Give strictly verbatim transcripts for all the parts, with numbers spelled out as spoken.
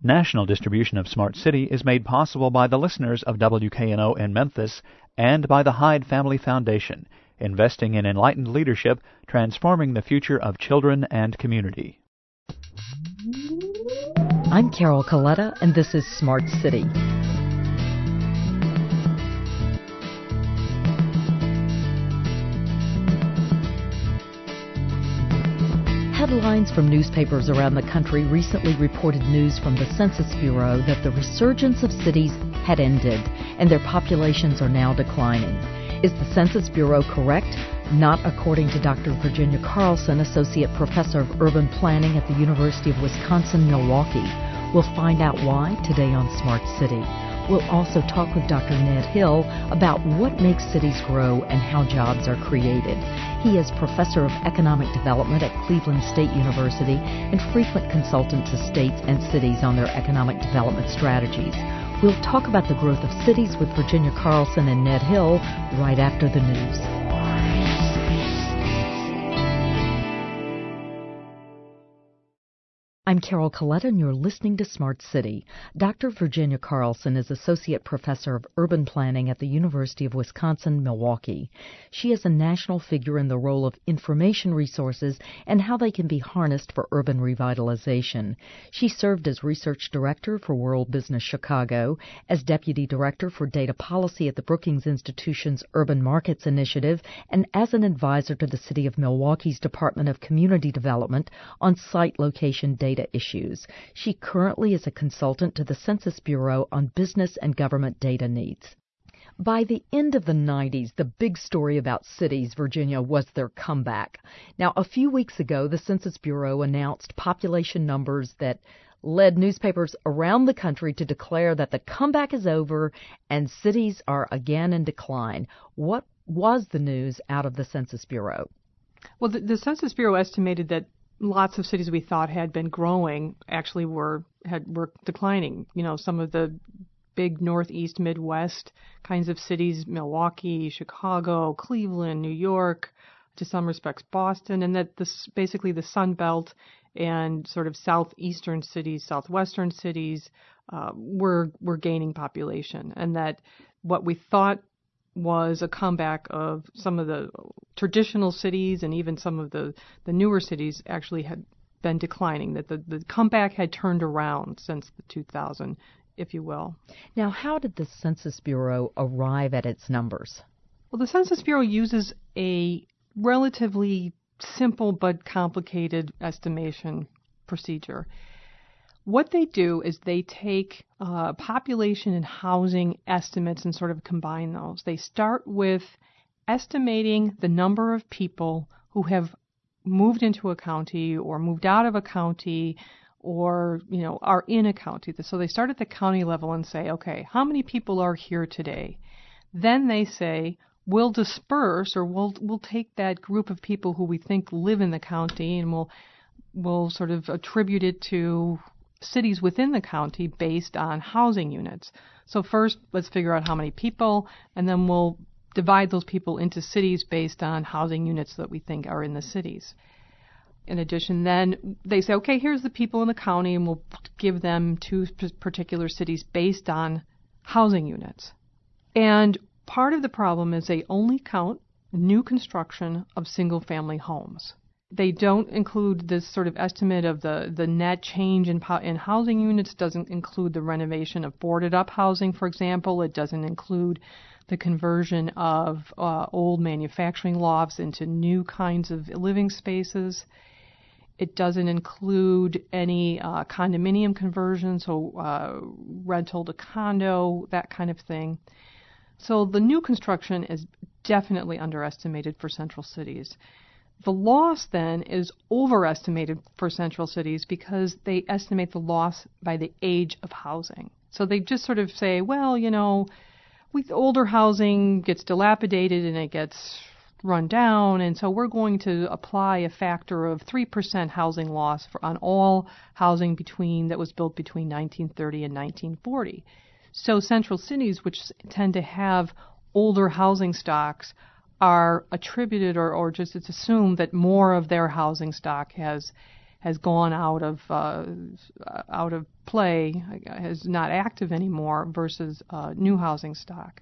National distribution of Smart City is made possible by the listeners of W K N O in Memphis and by the Hyde Family Foundation, investing in enlightened leadership, transforming the future of children and community. I'm Carol Coletta, and this is Smart City. Headlines from newspapers around the country recently reported news from the Census Bureau that the resurgence of cities had ended and their populations are now declining. Is the Census Bureau correct? Not according to Doctor Virginia Carlson, Associate Professor of Urban Planning at the University of Wisconsin-Milwaukee. We'll find out why today on Smart City. We'll also talk with Doctor Ned Hill about what makes cities grow and how jobs are created. He is Professor of Economic Development at Cleveland State University and frequent consultant to states and cities on their economic development strategies. We'll talk about the growth of cities with Virginia Carlson and Ned Hill right after the news. I'm Carol Coletta, and you're listening to Smart City. Doctor Virginia Carlson is Associate Professor of Urban Planning at the University of Wisconsin-Milwaukee. She is a national figure in the role of information resources and how they can be harnessed for urban revitalization. She served as Research Director for World Business Chicago, as Deputy Director for Data Policy at the Brookings Institution's Urban Markets Initiative, and as an advisor to the City of Milwaukee's Department of Community Development on site location data issues. She currently is a consultant to the Census Bureau on business and government data needs. By the end of the nineties, the big story about cities, Virginia, was their comeback. Now, a few weeks ago, the Census Bureau announced population numbers that led newspapers around the country to declare that the comeback is over and cities are again in decline. What was the news out of the Census Bureau? Well, the, the Census Bureau estimated that lots of cities we thought had been growing actually were had were declining. You know, some of the big Northeast, Midwest kinds of cities, Milwaukee, Chicago, Cleveland, New York, to some respects Boston, and that this basically the Sun Belt and sort of southeastern cities, southwestern cities uh, were were gaining population, and that what we thought was a comeback of some of the traditional cities and even some of the, the newer cities actually had been declining, that the, the comeback had turned around since the two thousand, if you will. Now, how did the Census Bureau arrive at its numbers? Well, the Census Bureau uses a relatively simple but complicated estimation procedure. What they do is they take uh, population and housing estimates and sort of combine those. They start with estimating the number of people who have moved into a county or moved out of a county or, you know, are in a county. So they start at the county level and say, okay, how many people are here today? Then they say, we'll disperse or we'll we'll take that group of people who we think live in the county and we'll we'll sort of attribute it to cities within the county based on housing units. So first, let's figure out how many people, and then we'll divide those people into cities based on housing units that we think are in the cities. In addition, then they say, okay, here's the people in the county, and we'll give them two particular cities based on housing units. And part of the problem is they only count new construction of single-family homes. They don't include this sort of estimate of the, the net change in, in housing units, doesn't include the renovation of boarded-up housing, for example. It doesn't include the conversion of uh, old manufacturing lofts into new kinds of living spaces. It doesn't include any uh, condominium conversion, so uh, rental to condo, that kind of thing. So the new construction is definitely underestimated for central cities. The loss, then, is overestimated for central cities because they estimate the loss by the age of housing. So they just sort of say, well, you know, with older housing gets dilapidated and it gets run down, and so we're going to apply a factor of three percent housing loss for, on all housing between that was built between nineteen thirty and nineteen forty. So central cities, which tend to have older housing stocks, are attributed or, or just it's assumed that more of their housing stock has has gone out of uh, out of play, is not active anymore, versus uh, new housing stock.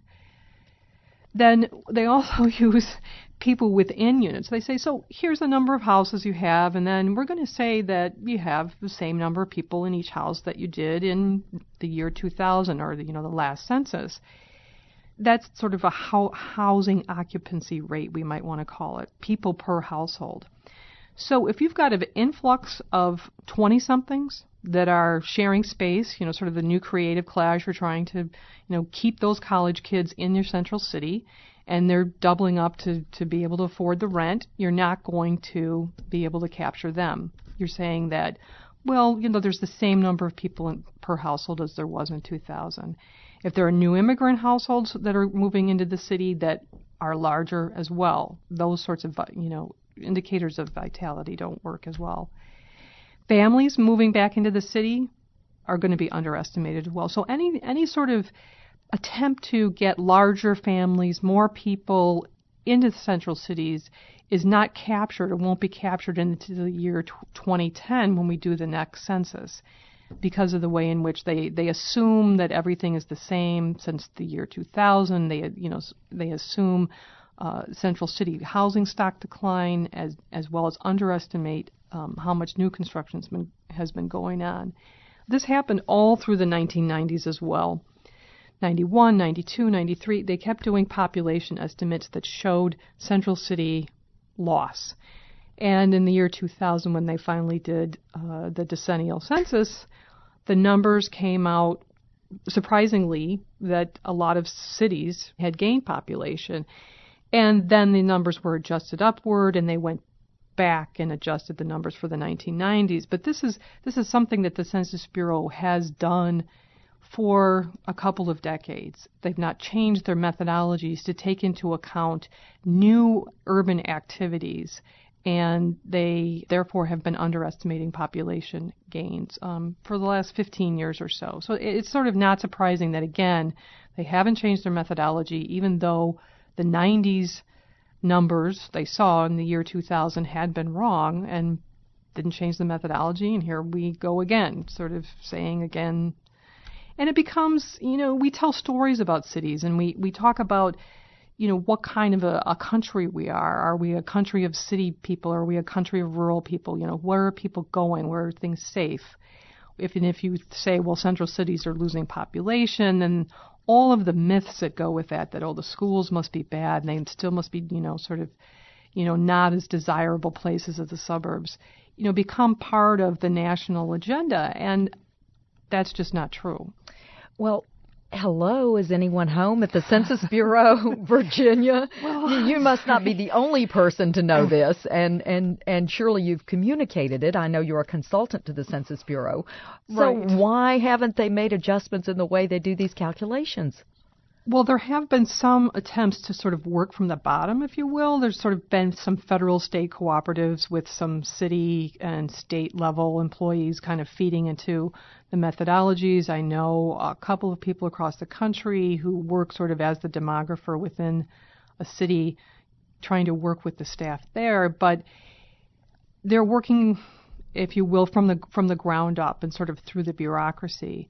Then they also use people within units. They say, so here's the number of houses you have, and then we're going to say that you have the same number of people in each house that you did in the year two thousand, or the, you know, the last census. That's sort of a ho- housing occupancy rate, we might want to call it, people per household. So if you've got an influx of twenty-somethings that are sharing space, you know, sort of the new creative class, you're trying to, you know, keep those college kids in your central city, and they're doubling up to, to be able to afford the rent, you're not going to be able to capture them. You're saying that, well, you know, there's the same number of people in, per household as there was in two thousand. If there are new immigrant households that are moving into the city that are larger as well, those sorts of, you know, indicators of vitality don't work as well. Families moving back into the city are going to be underestimated as well. So any any sort of attempt to get larger families, more people into the central cities is not captured or won't be captured into the year twenty ten when we do the next census, because of the way in which they, they assume that everything is the same since the year two thousand. They you know they assume uh, central city housing stock decline, as as well as underestimate um, how much new construction has been, has been going on. This happened all through the nineteen nineties as well. ninety-one, ninety-two, ninety-three, they kept doing population estimates that showed central city loss. And in the year two thousand, when they finally did uh, the decennial census, the numbers came out surprisingly that a lot of cities had gained population. And then the numbers were adjusted upward, and they went back and adjusted the numbers for the nineteen nineties. But this is this is something that the Census Bureau has done for a couple of decades. They've not changed their methodologies to take into account new urban activities, and they therefore have been underestimating population gains um, for the last fifteen years or so. So it's sort of not surprising that, again, they haven't changed their methodology, even though the nineties numbers they saw in the year two thousand had been wrong, and didn't change the methodology, and here we go again, sort of saying again. And it becomes, you know, we tell stories about cities, and we, we talk about, you know, what kind of a, a country we are. Are we a country of city people? Are we a country of rural people? You know, where are people going? Where are things safe? If and if you say, well, central cities are losing population, then all of the myths that go with that, that, oh, the schools must be bad, and they still must be, you know, sort of, you know, not as desirable places as the suburbs, you know, become part of the national agenda. And that's just not true. Well, hello, is anyone home at the Census Bureau, Virginia? Well, you must not be the only person to know this, and, and, and surely you've communicated it. I know you're a consultant to the Census Bureau. So right. Why haven't they made adjustments in the way they do these calculations? Well, there have been some attempts to sort of work from the bottom, if you will. There's sort of been some federal state cooperatives with some city and state level employees kind of feeding into the methodologies. I know a couple of people across the country who work sort of as the demographer within a city, trying to work with the staff there, but they're working, if you will, from the from the ground up and sort of through the bureaucracy.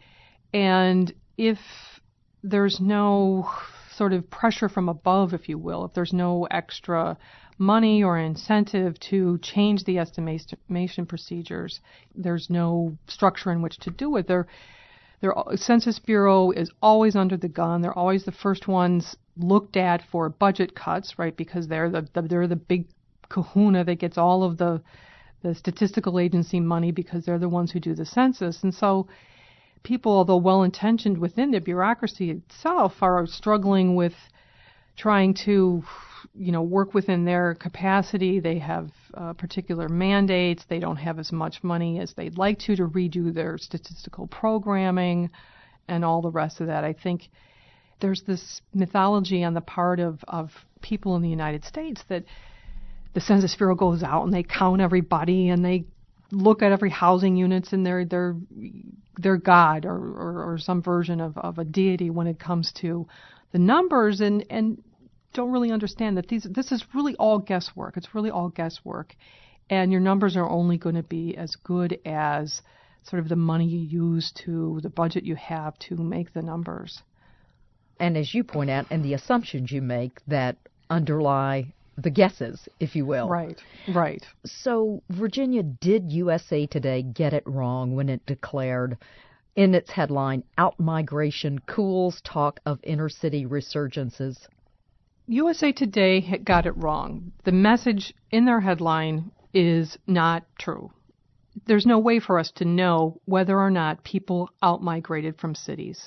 And if there's no sort of pressure from above, if you will, if there's no extra money or incentive to change the estimation procedures, there's no structure in which to do it. Their their Census Bureau is always under the gun. They're always the first ones looked at for budget cuts, right? Because they're the, the they're the big kahuna that gets all of the the statistical agency money, because they're the ones who do the census. And so people, although well-intentioned within the bureaucracy itself, are struggling with trying to, you know, work within their capacity. They have uh, particular mandates. They don't have as much money as they'd like to to redo their statistical programming and all the rest of that. I think there's this mythology on the part of, of people in the United States that the Census Bureau goes out and they count everybody and they look at every housing units, and they're they're they're God or, or, or some version of, of a deity when it comes to the numbers, and, and don't really understand that these this is really all guesswork. It's really all guesswork. And your numbers are only going to be as good as sort of the money you use to, the budget you have to make the numbers. And as you point out, and the assumptions you make that underlie the guesses, if you will. Right, right. So, Virginia, did U S A Today get it wrong when it declared in its headline, "Outmigration cools talk of inner-city resurgences"? U S A Today got it wrong. The message in their headline is not true. There's no way for us to know whether or not people outmigrated from cities.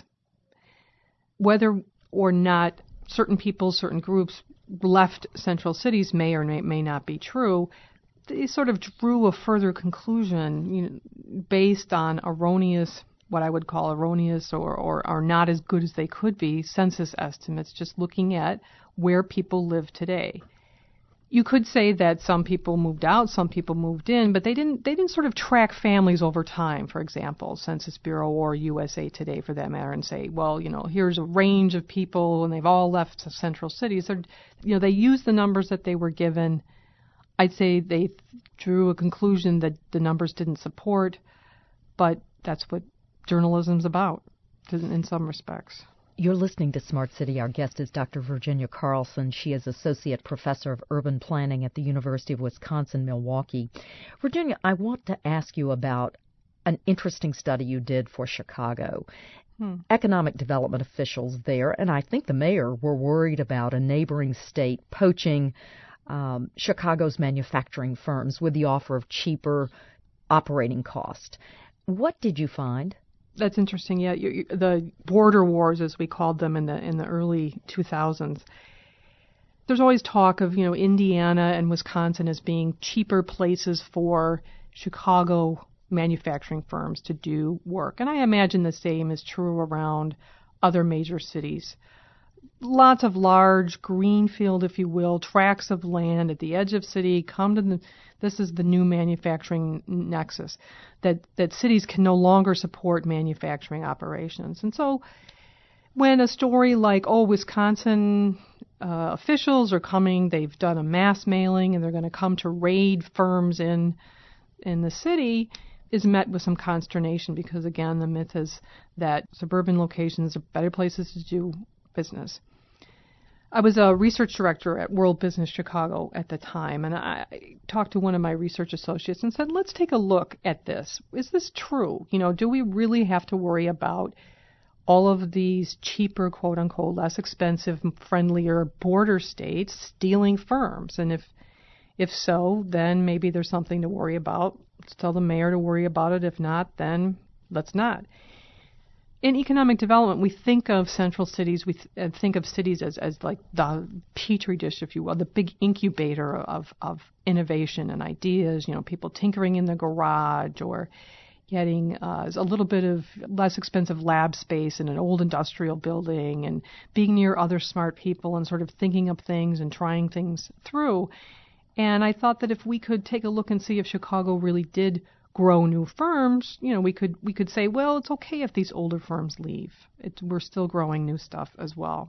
Whether or not certain people, certain groups left central cities may or may, may not be true. They sort of drew a further conclusion, you know, based on erroneous, what I would call erroneous or, or are not as good as they could be, census estimates, just looking at where people live today. You could say that some people moved out, some people moved in, but they didn't they didn't sort of track families over time, for example, Census Bureau or U S A Today for that matter, and say, well, you know, here's a range of people and they've all left central cities. They're, you know, they used the numbers that they were given. I'd say they drew a conclusion that the numbers didn't support, but that's what journalism's about in some respects. You're listening to Smart City. Our guest is Doctor Virginia Carlson. She is Associate Professor of Urban Planning at the University of Wisconsin-Milwaukee. Virginia, I want to ask you about an interesting study you did for Chicago. Hmm. Economic development officials there, and I think the mayor, were worried about a neighboring state poaching um, Chicago's manufacturing firms with the offer of cheaper operating cost. What did you find? That's interesting. Yeah, you, you, the border wars, as we called them in the in the early two thousands. There's always talk of, you know, Indiana and Wisconsin as being cheaper places for Chicago manufacturing firms to do work, and I imagine the same is true around other major cities. Lots of large greenfield, if you will, tracts of land at the edge of city come to the. This is the new manufacturing nexus, that, that cities can no longer support manufacturing operations. And so when a story like, oh, Wisconsin uh, officials are coming, they've done a mass mailing, and they're going to come to raid firms in in the city, is met with some consternation because, again, the myth is that suburban locations are better places to do business. I was a research director at World Business Chicago at the time, and I talked to one of my research associates and said, let's take a look at this. Is this true? You know, do we really have to worry about all of these cheaper, quote-unquote, less expensive, friendlier border states stealing firms? And if if so, then maybe there's something to worry about. Let's tell the mayor to worry about it. If not, then let's not. In economic development, we think of central cities, we th- think of cities as, as like the petri dish, if you will, the big incubator of, of innovation and ideas, you know, people tinkering in the garage or getting uh, a little bit of less expensive lab space in an old industrial building and being near other smart people and sort of thinking up things and trying things through. And I thought that if we could take a look and see if Chicago really did grow new firms, you know, we could we could say, well, it's okay if these older firms leave. It, we're still growing new stuff as well.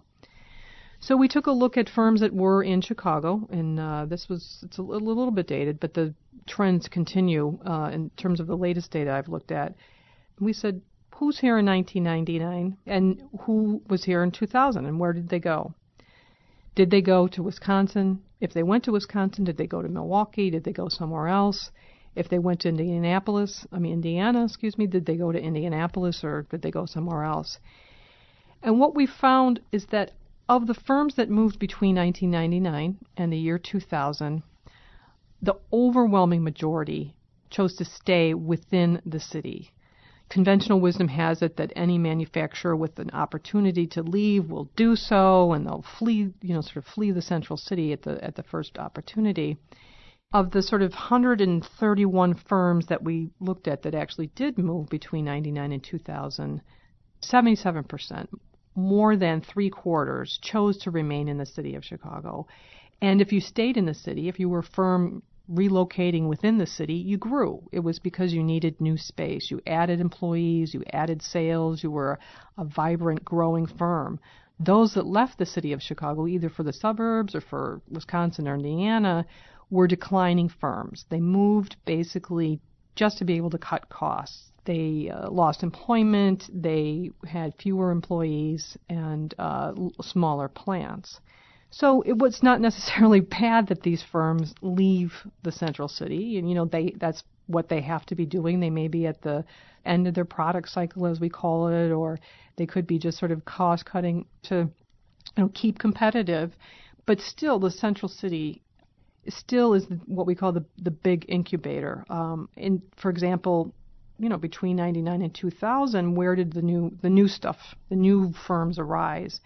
So we took a look at firms that were in Chicago, and uh, this was it's a little, a little bit dated, but the trends continue uh, in terms of the latest data I've looked at. We said, who's here in nineteen ninety-nine, and who was here in two thousand, and where did they go? Did they go to Wisconsin? If they went to Wisconsin, did they go to Milwaukee? Did they go somewhere else? If they went to Indianapolis, I mean Indiana, excuse me, did they go to Indianapolis or did they go somewhere else? And what we found is that of the firms that moved between nineteen ninety-nine and the year two thousand, the overwhelming majority chose to stay within the city. Conventional wisdom has it that any manufacturer with an opportunity to leave will do so, and they'll flee, you know, sort of flee the central city at the at the first opportunity. Of the sort of one hundred thirty-one firms that we looked at that actually did move between ninety-nine and two thousand, seventy-seven percent, more than three quarters, chose to remain in the city of Chicago. And if you stayed in the city, if you were a firm relocating within the city, you grew. It was because you needed new space. You added employees, you added sales, you were a vibrant, growing firm. Those that left the city of Chicago, either for the suburbs or for Wisconsin or Indiana, were declining firms. They moved basically just to be able to cut costs. They uh, lost employment, they had fewer employees, and uh, l- smaller plants. So it was not necessarily bad that these firms leave the central city, and you know they that's what they have to be doing. They may be at the end of their product cycle, as we call it, or they could be just sort of cost cutting to you know keep competitive. But still, the central city still is what we call the the big incubator. Um, in for example, you know between ninety-nine and two thousand, where did the new the new stuff, the new firms arise?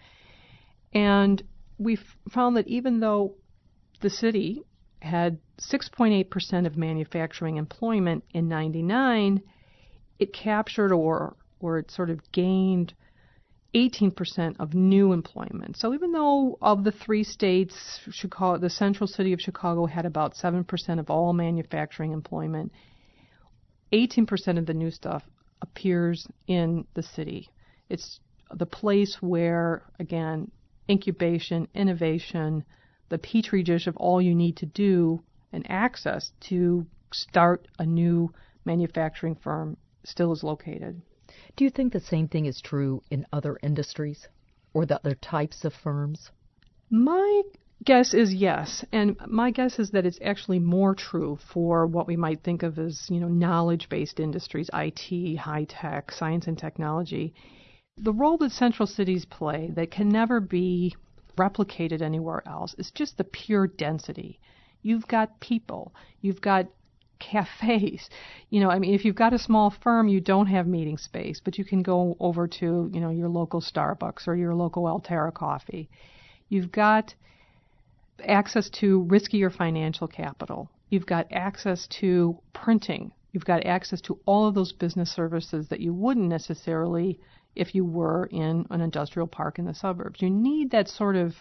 And we found that even though the city had six point eight percent of manufacturing employment in ninety-nine, it captured or or it sort of gained eighteen percent of new employment. So even though of the three states, Chicago, the central city of Chicago had about seven percent of all manufacturing employment, eighteen percent of the new stuff appears in the city. It's the place where, again, incubation, innovation, the petri dish of all you need to do and access to start a new manufacturing firm still is located. Do you think the same thing is true in other industries or the other types of firms? My guess is yes, and my guess is that it's actually more true for what we might think of as, you know, knowledge-based industries, I T, high tech, science and technology. The role that central cities play that can never be replicated anywhere else is just the pure density. You've got people, you've got cafes. You know, I mean, if you've got a small firm, you don't have meeting space, but you can go over to, you know, your local Starbucks or your local Altera coffee. You've got access to riskier financial capital. You've got access to printing. You've got access to all of those business services that you wouldn't necessarily if you were in an industrial park in the suburbs. You need that sort of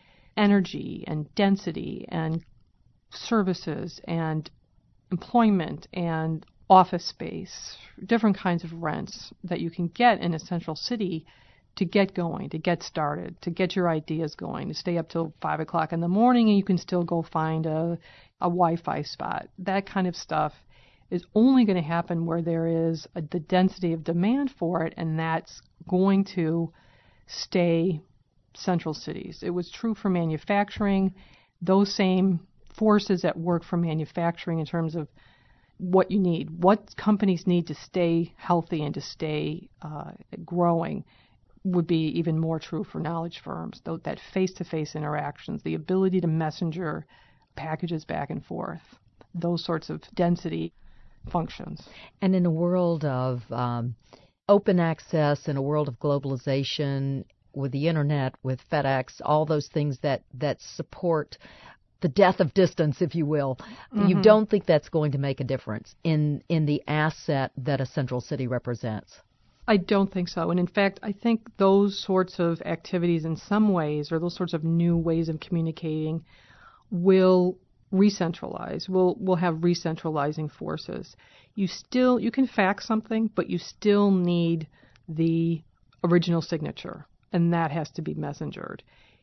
energy and density and services and employment and office space, different kinds of rents that you can get in a central city to get going, to get started, to get your ideas going, to stay up till five o'clock in the morning and you can still go find a, a Wi-Fi spot. That kind of stuff is only going to happen where there is a, the density of demand for it, and that's going to stay central cities. It was true for manufacturing. Those same forces at work for manufacturing in terms of what you need, what companies need to stay healthy and to stay uh, growing, would be even more true for knowledge firms. Though that face-to-face interactions, the ability to messenger packages back and forth, those sorts of density functions. And in a world of um, open access, in a world of globalization, with the internet, with FedEx, all those things that, that support the death of distance, if you will, mm-hmm. you don't think that's going to make a difference in, in the asset that a central city represents? I don't think so. And in fact, I think those sorts of activities in some ways, or those sorts of new ways of communicating, will re-centralize. We'll, we'll have re-centralizing forces. You still, you can fax something, but you still need the original signature, and that has to be messengered.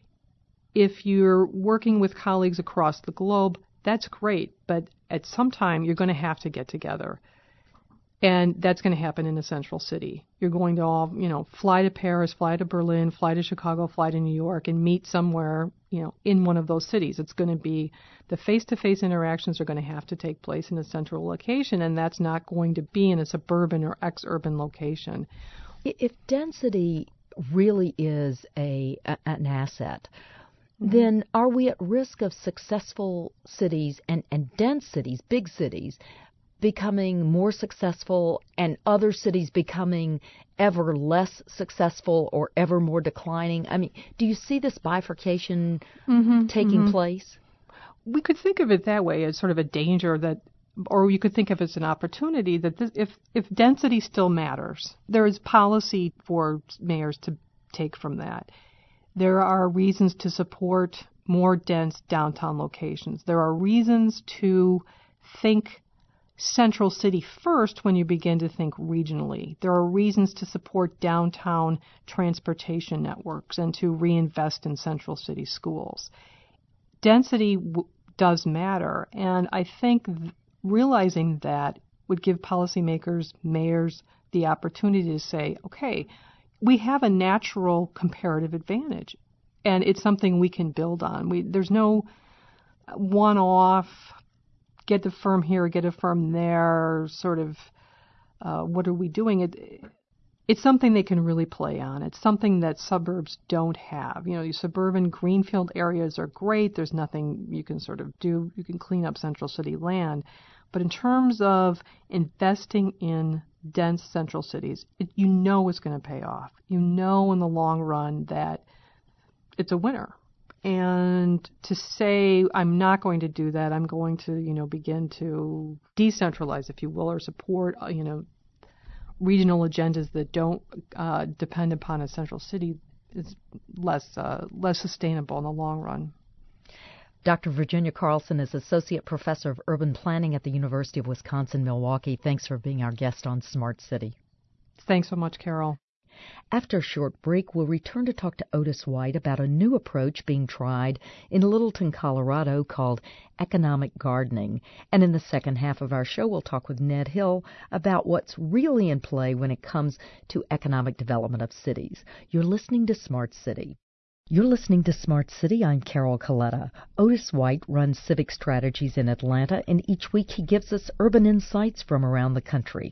If you're working with colleagues across the globe, that's great, but at some time you're going to have to get together. And that's going to happen in a central city. You're going to all, you know, fly to Paris, fly to Berlin, fly to Chicago, fly to New York, and meet somewhere, you know, in one of those cities. It's going to be, the face-to-face interactions are going to have to take place in a central location, and that's not going to be in a suburban or ex-urban location. If density really is a, a an asset, then are we at risk of successful cities and, and dense cities, big cities, becoming more successful and other cities becoming ever less successful or ever more declining? I mean, do you see this bifurcation mm-hmm, taking mm-hmm. place? We could think of it that way, as sort of a danger that, or you could think of it as an opportunity that this, if, if density still matters, there is policy for mayors to take from that. There are reasons to support more dense downtown locations. There are reasons to think central city first when you begin to think regionally. There are reasons to support downtown transportation networks and to reinvest in central city schools. Density w- does matter. And I think th- realizing that would give policymakers, mayors, the opportunity to say, okay, we have a natural comparative advantage, and it's something we can build on. We, there's no one-off, get a firm here, get a firm there, sort of, uh, what are we doing? It, it's something they can really play on. It's something that suburbs don't have. You know, these suburban greenfield areas are great. There's nothing you can sort of do. You can clean up central city land. But in terms of investing in dense central cities, it, you know it's going to pay off. You know in the long run that it's a winner. And to say, I'm not going to do that, I'm going to, you know, begin to decentralize, if you will, or support, you know, regional agendas that don't uh, depend upon a central city is less uh, less sustainable in the long run. Doctor Virginia Carlson is Associate Professor of Urban Planning at the University of Wisconsin-Milwaukee. Thanks for being our guest on Smart City. Thanks so much, Carol. After a short break, we'll return to talk to Otis White about a new approach being tried in Littleton, Colorado called economic gardening. And in the second half of our show, we'll talk with Ned Hill about what's really in play when it comes to economic development of cities. You're listening to Smart City. You're listening to Smart City. I'm Carol Coletta. Otis White runs Civic Strategies in Atlanta, and each week he gives us urban insights from around the country.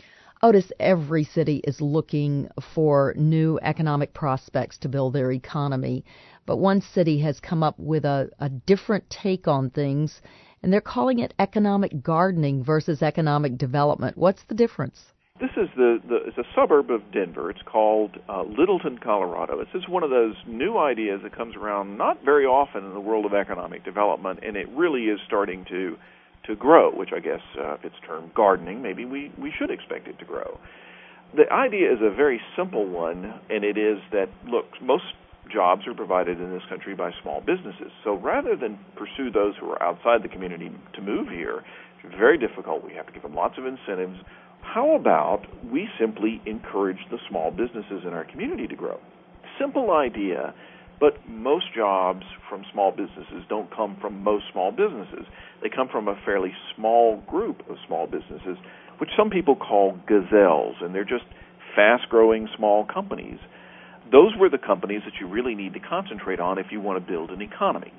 Otis, every city is looking for new economic prospects to build their economy, but one city has come up with a, a different take on things, and they're calling it economic gardening versus economic development. What's the difference? This is the, the it's a suburb of Denver. It's called uh, Littleton, Colorado. It's just one of those new ideas that comes around not very often in the world of economic development, and it really is starting to to grow, which I guess uh, if it's termed gardening, maybe we, we should expect it to grow. The idea is a very simple one, and it is that, look, most jobs are provided in this country by small businesses. So rather than pursue those who are outside the community to move here, it's very difficult. We have to give them lots of incentives. How about we simply encourage the small businesses in our community to grow? Simple idea, but most jobs from small businesses don't come from most small businesses. They come from a fairly small group of small businesses, which some people call gazelles, and they're just fast-growing small companies. Those were the companies that you really need to concentrate on if you want to build an economy.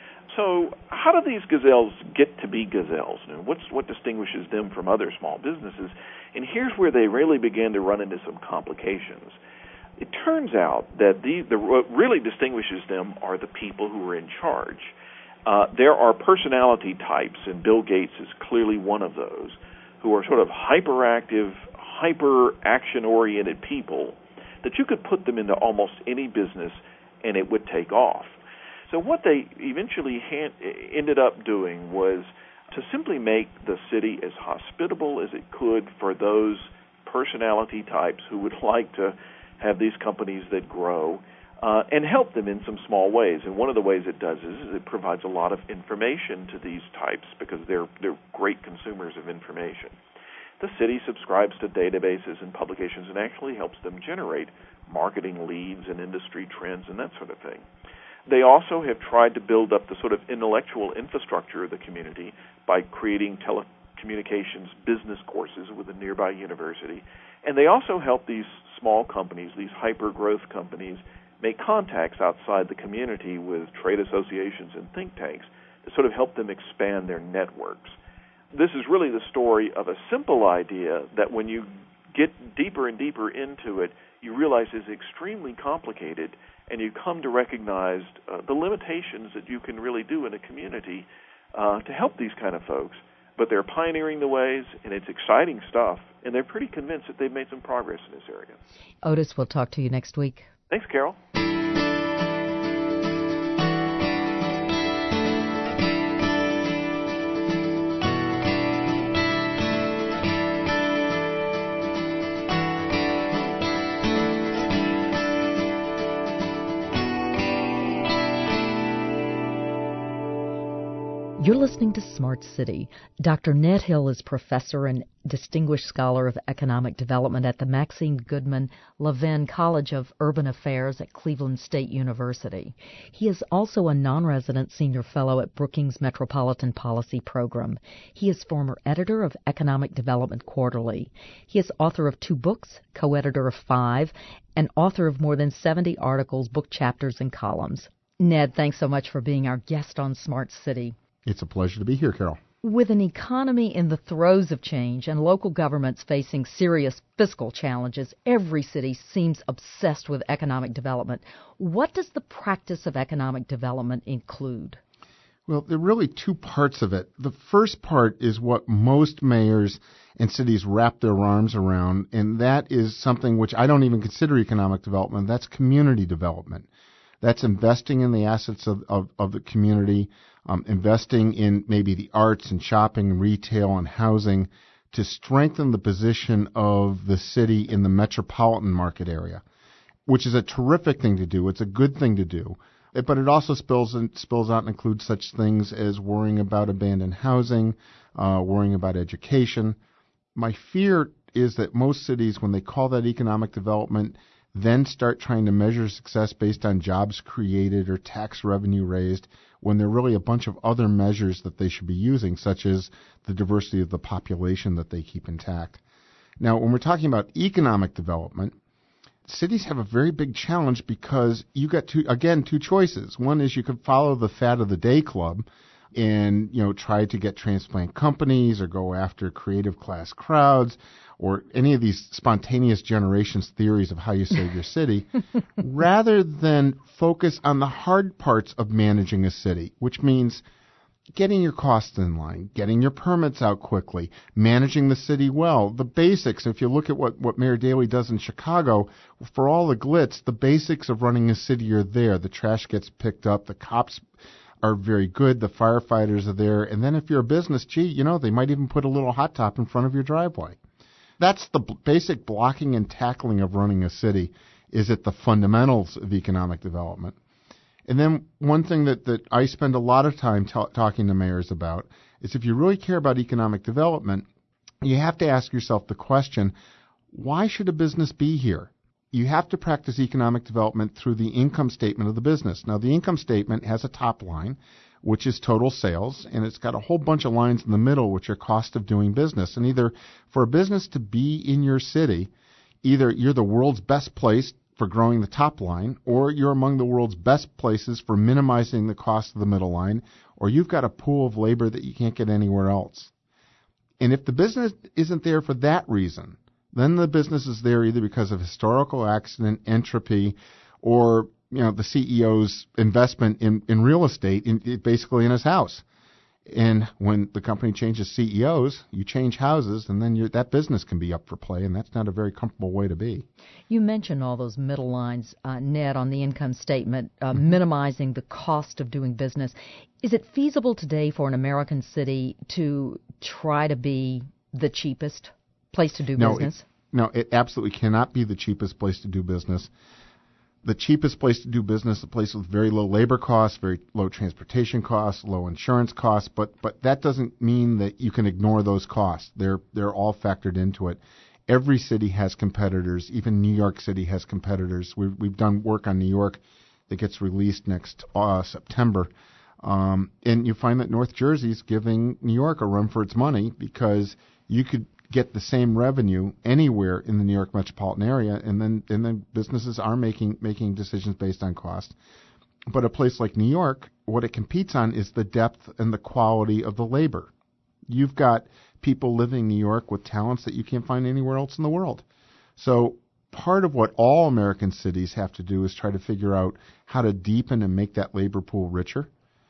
So how do these gazelles get to be gazelles? And what's, what distinguishes them from other small businesses? And here's where they really begin to run into some complications. It turns out that the, the what really distinguishes them are the people who are in charge. Uh, there are personality types, and Bill Gates is clearly one of those, who are sort of hyperactive, hyper-action-oriented people that you could put them into almost any business and it would take off. So what they eventually hand, ended up doing was to simply make the city as hospitable as it could for those personality types who would like to have these companies that grow uh, and help them in some small ways. And one of the ways it does is, is it provides a lot of information to these types because they're they're great consumers of information. The city subscribes to databases and publications and actually helps them generate marketing leads and industry trends and that sort of thing. They also have tried to build up the sort of intellectual infrastructure of the community by creating telecommunications business courses with a nearby university. And they also help these small companies, these hyper-growth companies, make contacts outside the community with trade associations and think tanks to sort of help them expand their networks. This is really the story of a simple idea that when you get deeper and deeper into it, you realize is extremely complicated, and you come to recognize uh, the limitations that you can really do in a community uh, to help these kind of folks. But they're pioneering the ways, and it's exciting stuff, and they're pretty convinced that they've made some progress in this area. Otis, we'll talk to you next week. Thanks, Carol. You're listening to Smart City. Doctor Ned Hill is professor and distinguished scholar of economic development at the Maxine Goodman Levin College of Urban Affairs at Cleveland State University. He is also a non-resident senior fellow at Brookings Metropolitan Policy Program. He is former editor of Economic Development Quarterly. He is author of two books, co-editor of five, and author of more than seventy articles, book chapters, and columns. Ned, thanks so much for being our guest on Smart City. It's a pleasure to be here, Carol. With an economy in the throes of change and local governments facing serious fiscal challenges, every city seems obsessed with economic development. What does the practice of economic development include? Well, there are really two parts of it. The first part is what most mayors and cities wrap their arms around, and that is something which I don't even consider economic development. That's community development. That's investing in the assets of, of, of the community, um, investing in maybe the arts and shopping, retail, and housing to strengthen the position of the city in the metropolitan market area, which is a terrific thing to do. It's a good thing to do. But it also spills and spills out and includes such things as worrying about abandoned housing, uh, worrying about education. My fear is that most cities, when they call that economic development, then start trying to measure success based on jobs created or tax revenue raised, when there are really a bunch of other measures that they should be using, such as the diversity of the population that they keep intact. Now, when we're talking about economic development, cities have a very big challenge because you got two, again, two choices. One is you could follow the fad of the day club and, you know, try to get transplant companies or go after creative class crowds or any of these spontaneous generations theories of how you save your city, rather than focus on the hard parts of managing a city, which means getting your costs in line, getting your permits out quickly, managing the city well, the basics. If you look at what, what Mayor Daley does in Chicago, for all the glitz, the basics of running a city are there. The trash gets picked up, the cops are very good, the firefighters are there, and then if you're a business, gee, you know, they might even put a little hot top in front of your driveway. That's the b- basic blocking and tackling of running a city, is at the fundamentals of economic development. And then one thing that, that I spend a lot of time ta- talking to mayors about is if you really care about economic development, you have to ask yourself the question, why should a business be here? You have to practice economic development through the income statement of the business. Now, the income statement has a top line, which is total sales, and it's got a whole bunch of lines in the middle, which are cost of doing business. And either for a business to be in your city, either you're the world's best place for growing the top line, or you're among the world's best places for minimizing the cost of the middle line, or you've got a pool of labor that you can't get anywhere else. And if the business isn't there for that reason, then the business is there either because of historical accident, entropy, or you know the C E O's investment in, in real estate, in, basically in his house. And when the company changes C E Os, you change houses, and then you're, that business can be up for play, and that's not a very comfortable way to be. You mentioned all those middle lines, uh, Ned, on the income statement, uh, mm-hmm. minimizing the cost of doing business. Is it feasible today for an American city to try to be the cheapest place to do no, business? It, no, it absolutely cannot be the cheapest place to do business. The cheapest place to do business, a place with very low labor costs, very low transportation costs, low insurance costs, but but that doesn't mean that you can ignore those costs. They're they're all factored into it. Every city has competitors. Even New York City has competitors. We've we've done work on New York that gets released next uh, September, um, and you find that North Jersey is giving New York a run for its money because you could get the same revenue anywhere in the New York metropolitan area, and then and then businesses are making making decisions based on cost. But a place like New York, what it competes on is the depth and the quality of the labor. You've got people living in New York with talents that you can't find anywhere else in the world. So part of what all American cities have to do is try to figure out how to deepen and make that labor pool richer.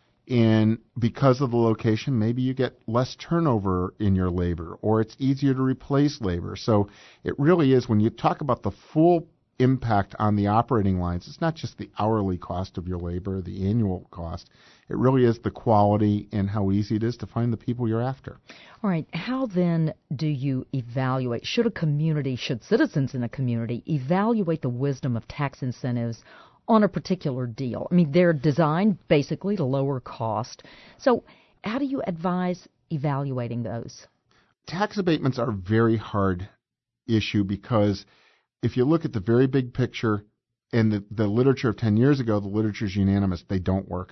And because of the location, maybe you get less turnover in your labor, or it's easier to replace labor. So it really is, when you talk about the full impact on the operating lines, it's not just the hourly cost of your labor, the annual cost. It really is the quality and how easy it is to find the people you're after. All right. How then do you evaluate? Should a community, should citizens in a community evaluate the wisdom of tax incentives on a particular deal? I mean, they're designed basically to lower cost. So how do you advise evaluating those? Tax abatements are a very hard issue because if you look at the very big picture and the, the literature of ten years ago, the literature is unanimous. They don't work.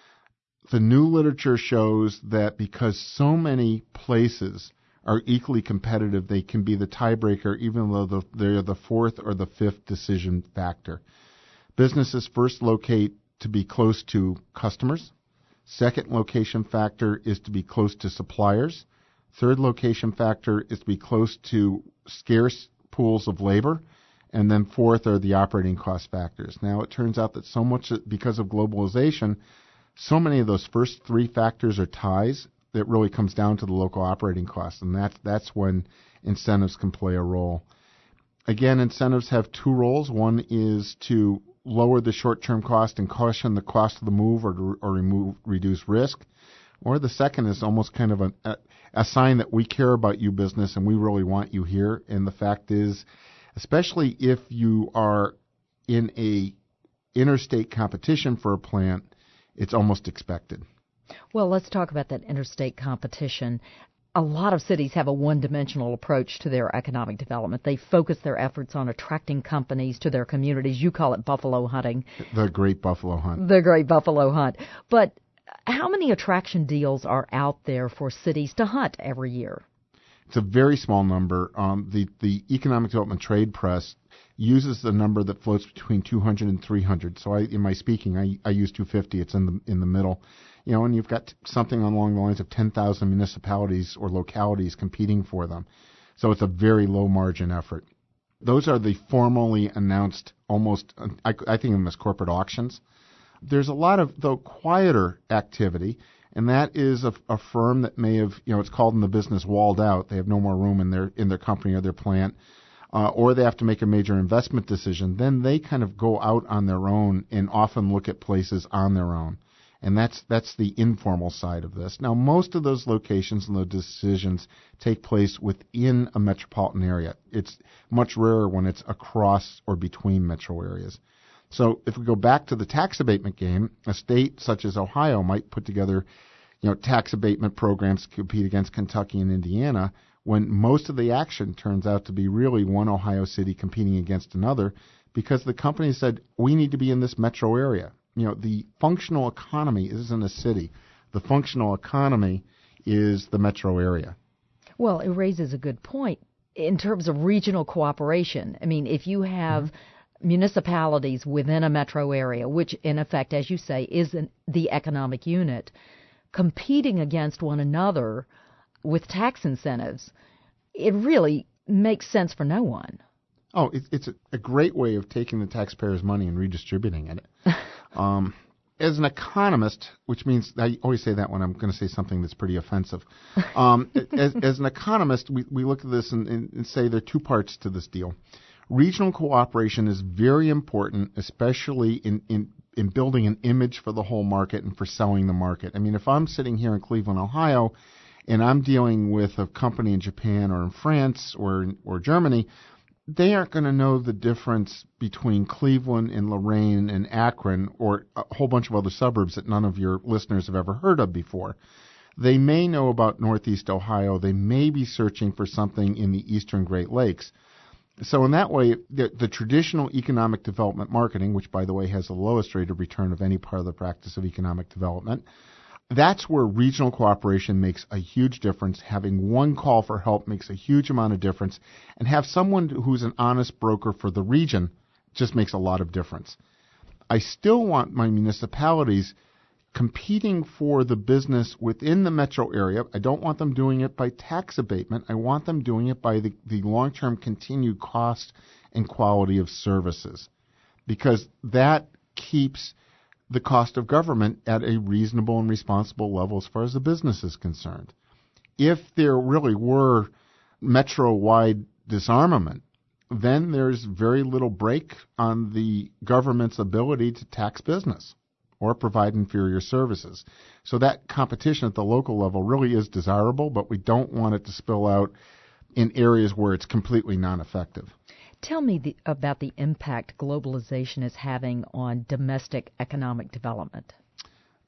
The new literature shows that because so many places are equally competitive, they can be the tiebreaker even though the, they're the fourth or the fifth decision factor. Businesses first locate to be close to customers. Second location factor is to be close to suppliers. Third location factor is to be close to scarce pools of labor. And then fourth are the operating cost factors. Now, it turns out that so much because of globalization, so many of those first three factors are ties that really comes down to the local operating costs, and that's, that's when incentives can play a role. Again, incentives have two roles. One is to lower the short-term cost and cushion the cost of the move or, to, or remove, reduce risk. Or the second is almost kind of a, a, a sign that we care about you, business, and we really want you here. And the fact is, especially if you are in a interstate competition for a plant, it's almost expected. Well, let's talk about that interstate competition. A lot of cities have a one-dimensional approach to their economic development. They focus their efforts on attracting companies to their communities. You call it buffalo hunting. The great buffalo hunt. The great buffalo hunt. But how many attraction deals are out there for cities to hunt every year? It's a very small number. Um, the, the Economic Development Trade Press uses the number that floats between two hundred and three hundred. So I, in my speaking, I, I use two hundred fifty. It's in the in the middle. You know, and you've got something along the lines of ten thousand municipalities or localities competing for them. So it's a very low margin effort. Those are the formally announced, almost, I, I think of them as corporate auctions. There's a lot of, though, quieter activity, and that is a, a firm that may have, you know, it's called in the business walled out. They have no more room in their in their company or their plant, uh, or they have to make a major investment decision. Then they kind of go out on their own and often look at places on their own. And that's that's the informal side of this. Now, most of those locations and those decisions take place within a metropolitan area. It's much rarer when it's across or between metro areas. So if we go back to the tax abatement game, a state such as Ohio might put together, you know, tax abatement programs to compete against Kentucky and Indiana, when most of the action turns out to be really one Ohio city competing against another because the company said, we need to be in this metro area. You know, the functional economy isn't a city. The functional economy is the metro area. Well, it raises a good point in terms of regional cooperation. I mean, if you have mm-hmm. municipalities within a metro area, which in effect, as you say, is an, the economic unit, competing against one another with tax incentives, it really makes sense for no one. Oh, it, it's a, a great way of taking the taxpayers' money and redistributing it. Um, as an economist, which means I always say that when I'm going to say something that's pretty offensive. Um, as, as an economist, we, we look at this and, and, and say there are two parts to this deal. Regional cooperation is very important, especially in, in, in building an image for the whole market and for selling the market. I mean, if I'm sitting here in Cleveland, Ohio, and I'm dealing with a company in Japan or in France or or Germany, they aren't going to know the difference between Cleveland and Lorain and Akron or a whole bunch of other suburbs that none of your listeners have ever heard of before. They may know about Northeast Ohio. They may be searching for something in the Eastern Great Lakes. So in that way, the, the traditional economic development marketing, which, by the way, has the lowest rate of return of any part of the practice of economic development, that's where regional cooperation makes a huge difference. Having one call for help makes a huge amount of difference. And have someone who's an honest broker for the region just makes a lot of difference. I still want my municipalities competing for the business within the metro area. I don't want them doing it by tax abatement. I want them doing it by the, the long-term continued cost and quality of services, because that keeps the cost of government at a reasonable and responsible level as far as the business is concerned. If there really were metro-wide disarmament, then there's very little brake on the government's ability to tax business or provide inferior services. So that competition at the local level really is desirable, but we don't want it to spill out in areas where it's completely non-effective. Tell me the, about the impact globalization is having on domestic economic development.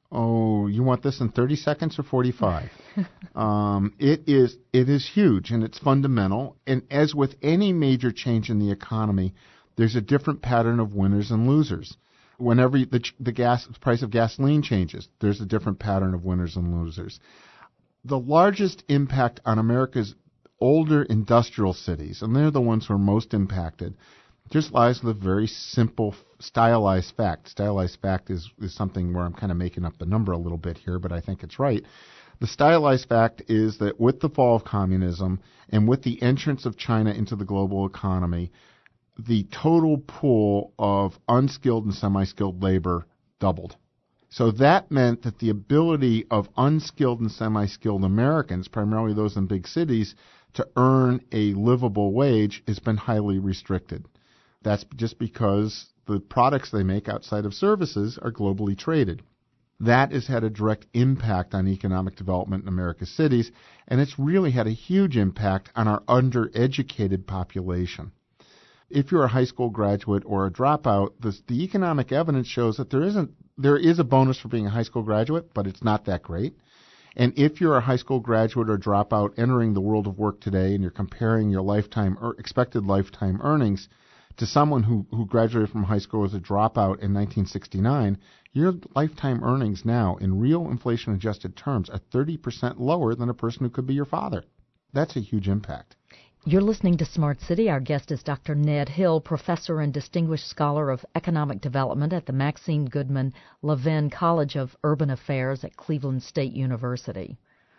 Oh, you want this in thirty seconds or forty-five? um, it is it is huge, and it's fundamental. And as with any major change in the economy, there's a different pattern of winners and losers. Whenever the, the gas the price of gasoline changes, there's a different pattern of winners and losers. The largest impact on America's older industrial cities, and they're the ones who are most impacted, just lies with a very simple stylized fact. Stylized fact is, is something where I'm kind of making up the number a little bit here, but I think it's right. The stylized fact is that with the fall of communism and with the entrance of China into the global economy, the total pool of unskilled and semi-skilled labor doubled. So that meant that the ability of unskilled and semi-skilled Americans, primarily those in big cities, to earn a livable wage has been highly restricted. That's just because the products they make outside of services are globally traded. That has had a direct impact on economic development in America's cities, and it's really had a huge impact on our undereducated population. If you're a high school graduate or a dropout, the, the economic evidence shows that there isn't there is a bonus for being a high school graduate, but it's not that great. And if you're a high school graduate or dropout entering the world of work today, and you're comparing your lifetime er, expected lifetime earnings to someone who, who graduated from high school as a dropout in nineteen sixty-nine, your lifetime earnings now, in real inflation-adjusted terms, are thirty percent lower than a person who could be your father. That's a huge impact. You're listening to Smart City. Our guest is Doctor Ned Hill, professor and distinguished scholar of economic development at the Maxine Goodman Levin College of Urban Affairs at Cleveland State University.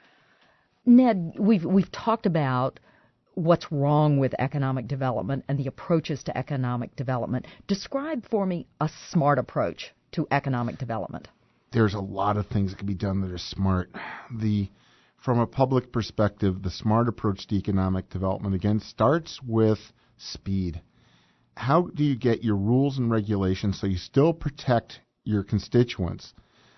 Ned, we've we've talked about what's wrong with economic development and the approaches to economic development. Describe for me a smart approach to economic development. There's a lot of things that can be done that are smart. The From a public perspective, the smart approach to economic development, again, starts with speed. How do you get your rules and regulations so you still protect your constituents,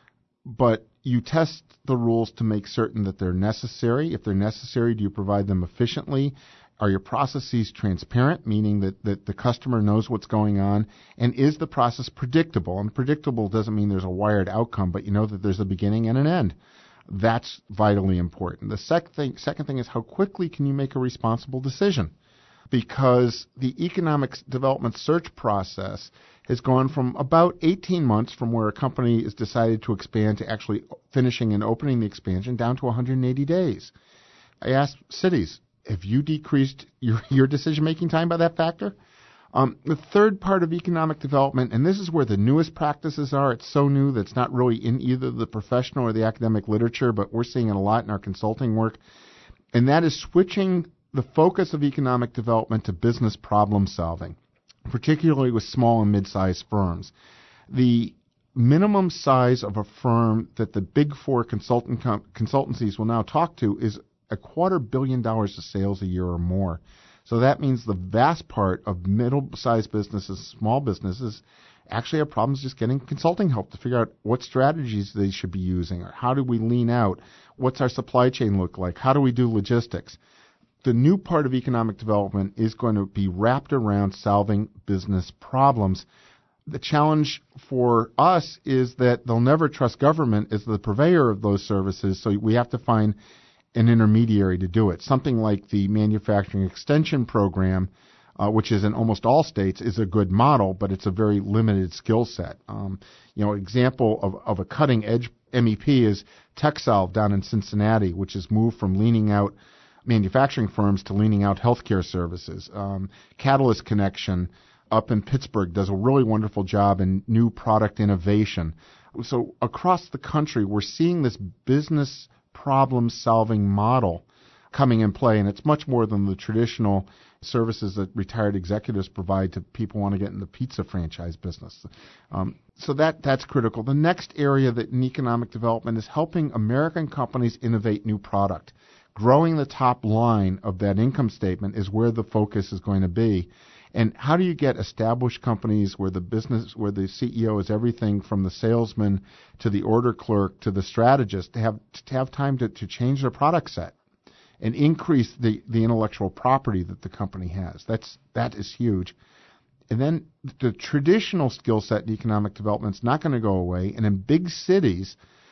but you test the rules to make certain that they're necessary? If they're necessary, do you provide them efficiently? Are your processes transparent, meaning that, that the customer knows what's going on? And is the process predictable? And predictable doesn't mean there's a wired outcome, but you know that there's a beginning and an end. That's vitally important. The sec thing, second thing is how quickly can you make a responsible decision? Because the economic development search process has gone from about eighteen months from where a company is decided to expand to actually finishing and opening the expansion down to one hundred eighty days. I asked cities, have you decreased your, your decision-making time by that factor? Um, the third part of economic development, and this is where the newest practices are, it's so new that it's not really in either the professional or the academic literature, but we're seeing it a lot in our consulting work, and that is switching the focus of economic development to business problem solving, particularly with small and mid-sized firms. The minimum size of a firm that the big four consultant com- consultancies will now talk to is a quarter billion dollars of sales a year or more. So that means the vast part of middle-sized businesses, small businesses, actually have problems just getting consulting help to figure out what strategies they should be using, or how do we lean out, what's our supply chain look like, how do we do logistics. The new part of economic development is going to be wrapped around solving business problems. The challenge for us is that they'll never trust government as the purveyor of those services, so we have to find an intermediary to do it. Something like the Manufacturing Extension Program, uh, which is in almost all states, is a good model, but it's a very limited skill set. Um, you know, example of, of a cutting-edge M E P is TechSolve down in Cincinnati, which has moved from leaning out manufacturing firms to leaning out healthcare services. Um, Catalyst Connection up in Pittsburgh does a really wonderful job in new product innovation. So across the country, we're seeing this business problem-solving model coming in play, and it's much more than the traditional services that retired executives provide to people who want to get in the pizza franchise business. Um, so that that's critical. The next area that in economic development is helping American companies innovate new product. Growing the top line of that income statement is where the focus is going to be. And how do you get established companies where the business, where the C E O is everything from the salesman to the order clerk to the strategist to have to have time to, to change their product set and increase the, the intellectual property that the company has? That's that is huge. And then the traditional skill set in economic development is not going to go away. And in big cities,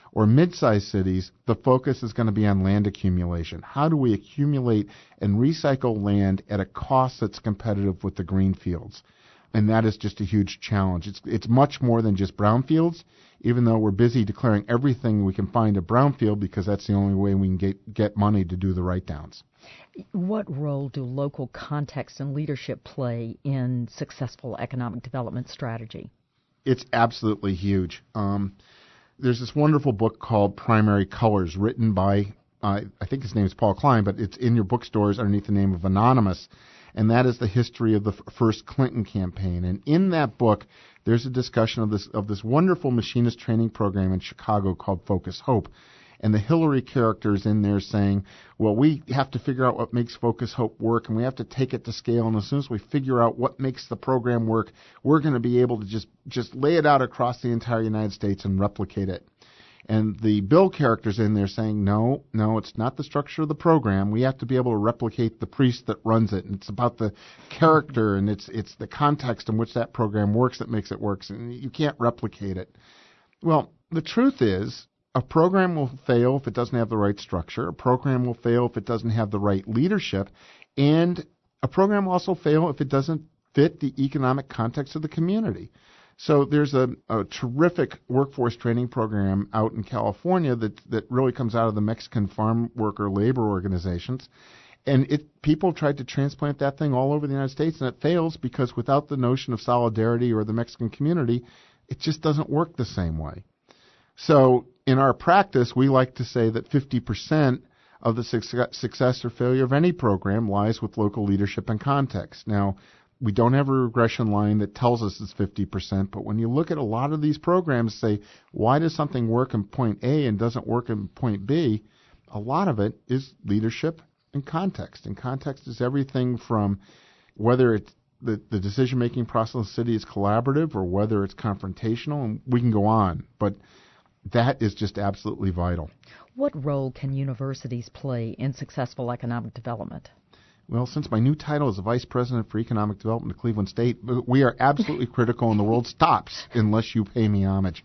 or mid-sized cities, the focus is going to be on land accumulation. How do we accumulate and recycle land at a cost that's competitive with the green fields? And that is just a huge challenge. It's it's much more than just brownfields, even though we're busy declaring everything we can find a brownfield because that's the only way we can get, get money to do the write-downs. What role do local context and leadership play in successful economic development strategy? It's absolutely huge. Um, there's this wonderful book called Primary Colors, written by, uh, I think his name is Paul Klein, but it's in your bookstores underneath the name of Anonymous. And that is the history of the f- first Clinton campaign. And in that book, there's a discussion of this of this wonderful machinist training program in Chicago called Focus Hope. And the Hillary character is in there saying, well, we have to figure out what makes Focus Hope work, and we have to take it to scale. And as soon as we figure out what makes the program work, we're going to be able to just, just lay it out across the entire United States and replicate it. And the Bill character's in there saying, no, no, it's not the structure of the program. We have to be able to replicate the priest that runs it. And it's about the character, and it's it's the context in which that program works that makes it work. And you can't replicate it. Well, the truth is, a program will fail if it doesn't have the right structure. A program will fail if it doesn't have the right leadership. And a program will also fail if it doesn't fit the economic context of the community. So there's a, a terrific workforce training program out in California that, that really comes out of the Mexican farm worker labor organizations. And it people tried to transplant that thing all over the United States, and it fails because without the notion of solidarity or the Mexican community, it just doesn't work the same way. So in our practice, we like to say that fifty percent of the success or failure of any program lies with local leadership and context. Now, we don't have a regression line that tells us it's fifty percent, but when you look at a lot of these programs, say, why does something work in point A and doesn't work in point B? A lot of it is leadership and context. And context is everything from whether it's the, the decision-making process in the city is collaborative or whether it's confrontational, and we can go on. But that is just absolutely vital. What role can universities play in successful economic development? Well, since my new title is the Vice President for Economic Development at Cleveland State, we are absolutely critical, and the world stops unless you pay me homage.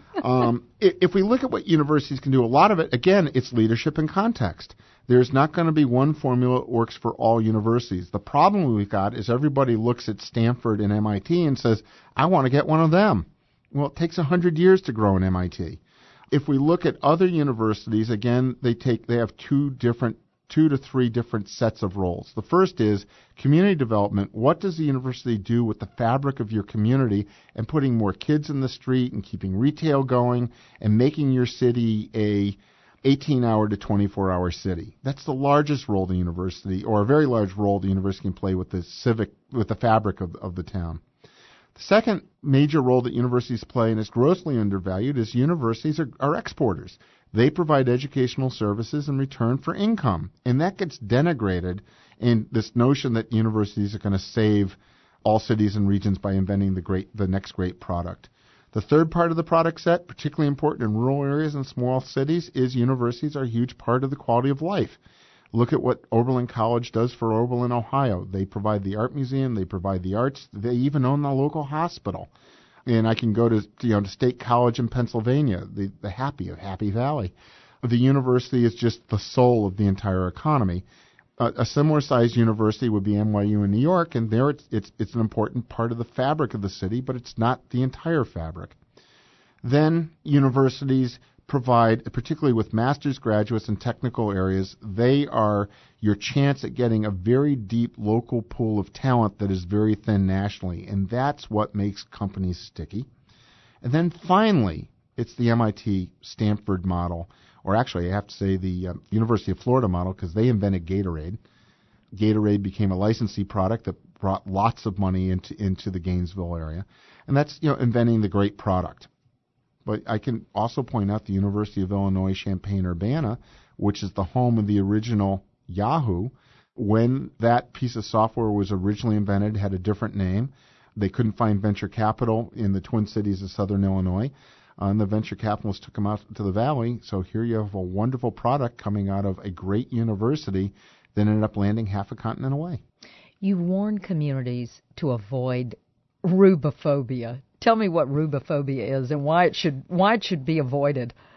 Um, if we look at what universities can do, a lot of it, again, it's leadership and context. There's not going to be one formula that works for all universities. The problem we've got is everybody looks at Stanford and M I T and says, I want to get one of them. Well, it takes one hundred years to grow an M I T. If we look at other universities, again, they take they have two different two to three different sets of roles. The first is community development. What does the university do with the fabric of your community and putting more kids in the street and keeping retail going and making your city a eighteen-hour to twenty-four-hour city? That's the largest role the university, or a very large role the university can play with the civic, with the fabric of, of the town. The second major role that universities play, and is grossly undervalued, is universities are, are exporters. They provide educational services in return for income. And that gets denigrated in this notion that universities are going to save all cities and regions by inventing the great, the next great product. The third part of the product set, particularly important in rural areas and small cities, is universities are a huge part of the quality of life. Look at what Oberlin College does for Oberlin, Ohio. They provide the art museum, they provide the arts, they even own the local hospital. And I can go to, you know, to State College in Pennsylvania, the, the Happy of Happy Valley. The university is just the soul of the entire economy. Uh, a similar sized university would be N Y U in New York, and there it's, it's it's an important part of the fabric of the city, but it's not the entire fabric. Then universities provide, particularly with master's graduates in technical areas, they are your chance at getting a very deep local pool of talent that is very thin nationally, and that's what makes companies sticky. And then finally, it's the M I T Stanford model, or actually I have to say the uh, University of Florida model, because they invented Gatorade. Gatorade became a licensee product that brought lots of money into into the Gainesville area, and that's, you know, inventing the great product. But I can also point out the University of Illinois Champaign-Urbana, which is the home of the original Yahoo. When that piece of software was originally invented, it had a different name. They couldn't find venture capital in the Twin Cities of Southern Illinois, uh, and the venture capitalists took them out to the valley. So here you have a wonderful product coming out of a great university that ended up landing half a continent away. You warn communities to avoid rubophobia. Tell me what rubophobia is and why it should why it should be avoided.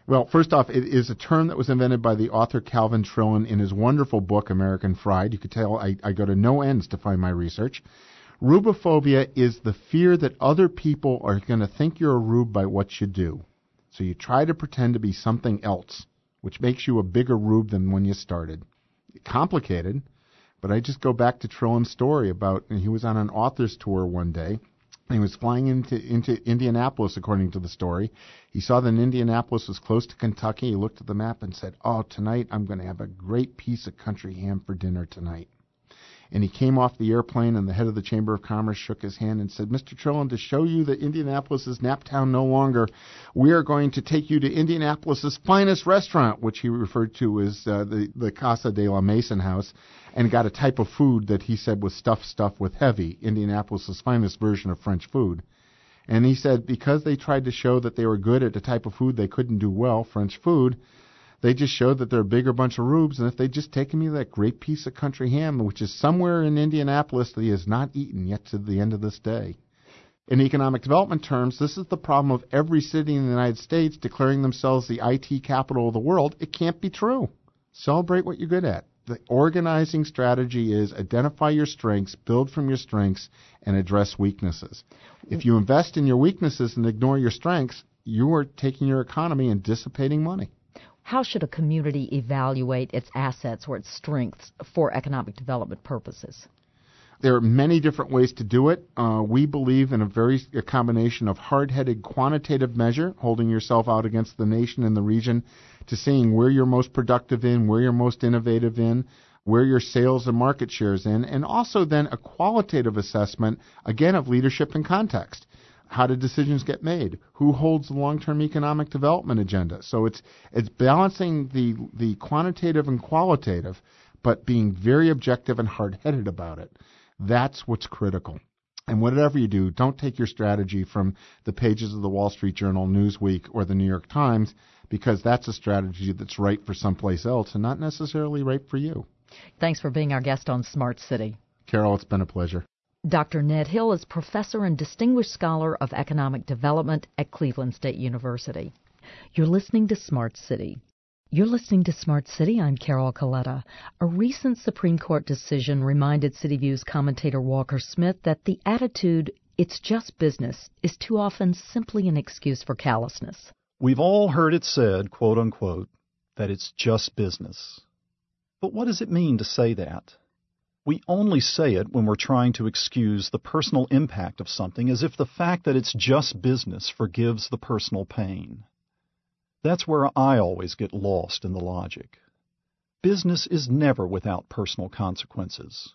Well, first off, it is a term that was invented by the author Calvin Trillin in his wonderful book, American Fried. You could tell I, I go to no ends to find my research. Rubophobia is the fear that other people are going to think you're a rube by what you do. So you try to pretend to be something else, which makes you a bigger rube than when you started. Complicated, but I just go back to Trillin's story about he was on an author's tour one day. He was flying into into Indianapolis, according to the story. He saw that Indianapolis was close to Kentucky. He looked at the map and said, oh, tonight I'm going to have a great piece of country ham for dinner tonight. And he came off the airplane, and the head of the Chamber of Commerce shook his hand and said, Mister Trillin, to show you that Indianapolis is Naptown no longer, we are going to take you to Indianapolis's finest restaurant, which he referred to as uh, the, the Casa de la Mason House, and got a type of food that he said was stuffed stuff with heavy, Indianapolis's finest version of French food. And he said because they tried to show that they were good at a type of food they couldn't do well, French food, they just showed that they're a bigger bunch of rubes, and if they'd just taken me that great piece of country ham, which is somewhere in Indianapolis that he has not eaten yet to the end of this day. In economic development terms, this is the problem of every city in the United States declaring themselves the I T capital of the world. It can't be true. Celebrate what you're good at. The organizing strategy is identify your strengths, build from your strengths, and address weaknesses. If you invest in your weaknesses and ignore your strengths, you are taking your economy and dissipating money. How should a community evaluate its assets or its strengths for economic development purposes? There are many different ways to do it. Uh, we believe in a very a combination of hard-headed quantitative measure, holding yourself out against the nation and the region, to seeing where you're most productive in, where you're most innovative in, where your sales and market shares in, and also then a qualitative assessment, again, of leadership and context. How do decisions get made? Who holds the long-term economic development agenda? So it's it's balancing the the quantitative and qualitative, but being very objective and hard-headed about it. That's what's critical. And whatever you do, don't take your strategy from the pages of the Wall Street Journal, Newsweek, or the New York Times, because that's a strategy that's right for someplace else and not necessarily right for you. Thanks for being our guest on Smart City. Carol, it's been a pleasure. Doctor Ned Hill is professor and distinguished scholar of economic development at Cleveland State University. You're listening to Smart City. You're listening to Smart City. I'm Carol Coletta. A recent Supreme Court decision reminded CityView's commentator Walker Smith that the attitude, it's just business, is too often simply an excuse for callousness. We've all heard it said, quote unquote, that it's just business. But what does it mean to say that? We only say it when we're trying to excuse the personal impact of something as if the fact that it's just business forgives the personal pain. That's where I always get lost in the logic. Business is never without personal consequences.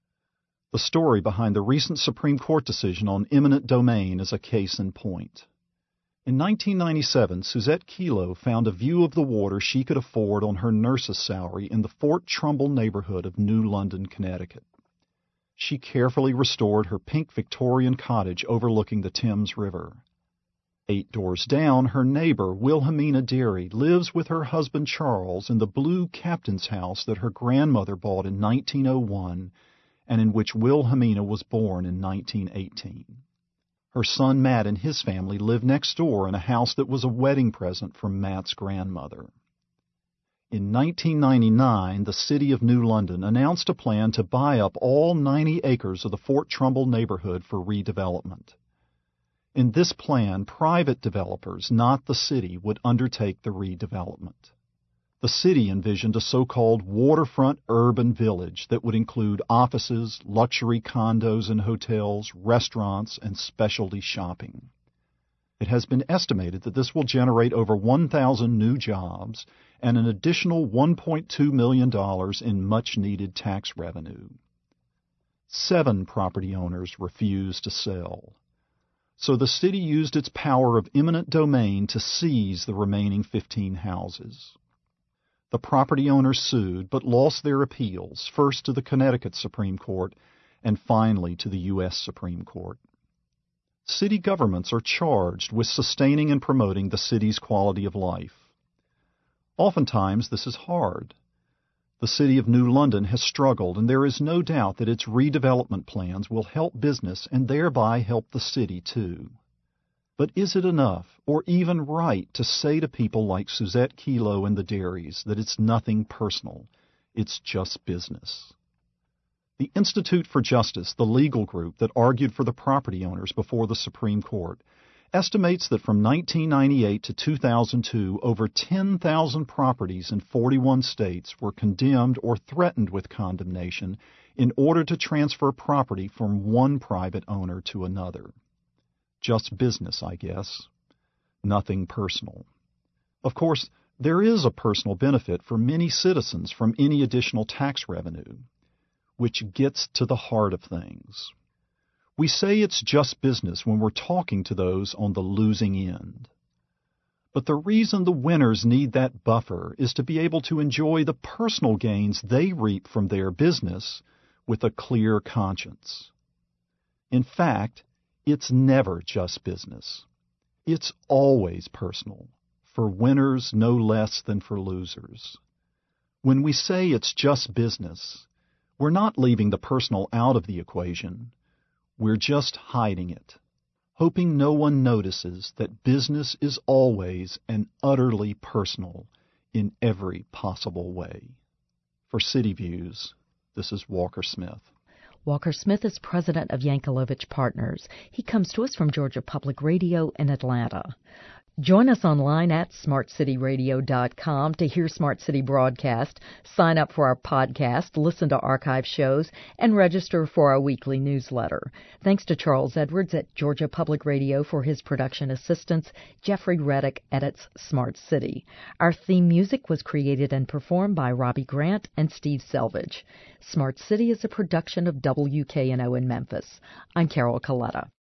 The story behind the recent Supreme Court decision on eminent domain is a case in point. In nineteen ninety-seven, Suzette Kelo found a view of the water she could afford on her nurse's salary in the Fort Trumbull neighborhood of New London, Connecticut. She carefully restored her pink Victorian cottage overlooking the Thames River. Eight doors down, her neighbor, Wilhelmina Deary, lives with her husband Charles in the blue captain's house that her grandmother bought in nineteen oh one and in which Wilhelmina was born in nineteen eighteen. Her son Matt and his family live next door in a house that was a wedding present from Matt's grandmother. In nineteen ninety-nine, the city of New London announced a plan to buy up all ninety acres of the Fort Trumbull neighborhood for redevelopment. In this plan, private developers, not the city, would undertake the redevelopment. The city envisioned a so-called waterfront urban village that would include offices, luxury condos and hotels, restaurants, and specialty shopping. It has been estimated that this will generate over one thousand new jobs and an additional one point two million dollars in much-needed tax revenue. Seven property owners refused to sell. So the city used its power of eminent domain to seize the remaining fifteen houses. The property owners sued, but lost their appeals, first to the Connecticut Supreme Court and finally to the U S Supreme Court. City governments are charged with sustaining and promoting the city's quality of life. Oftentimes, this is hard. The city of New London has struggled, and there is no doubt that its redevelopment plans will help business and thereby help the city, too. But is it enough, or even right, to say to people like Suzette Kelo and the Dairies that it's nothing personal, it's just business? The Institute for Justice, the legal group that argued for the property owners before the Supreme Court, estimates that from nineteen ninety-eight to two thousand two, over ten thousand properties in forty-one states were condemned or threatened with condemnation in order to transfer property from one private owner to another. Just business, I guess. Nothing personal. Of course, there is a personal benefit for many citizens from any additional tax revenue, which gets to the heart of things. We say it's just business when we're talking to those on the losing end. But the reason the winners need that buffer is to be able to enjoy the personal gains they reap from their business with a clear conscience. In fact, it's never just business. It's always personal, for winners no less than for losers. When we say it's just business, we're not leaving the personal out of the equation. We're just hiding it, hoping no one notices that business is always and utterly personal in every possible way. For City Views, this is Walker Smith. Walker Smith is president of Yankelovich Partners. He comes to us from Georgia Public Radio in Atlanta. Join us online at smart city radio dot com to hear Smart City broadcast, sign up for our podcast, listen to archive shows, and register for our weekly newsletter. Thanks to Charles Edwards at Georgia Public Radio for his production assistance. Jeffrey Reddick edits Smart City. Our theme music was created and performed by Robbie Grant and Steve Selvage. Smart City is a production of W K N O in Memphis. I'm Carol Coletta.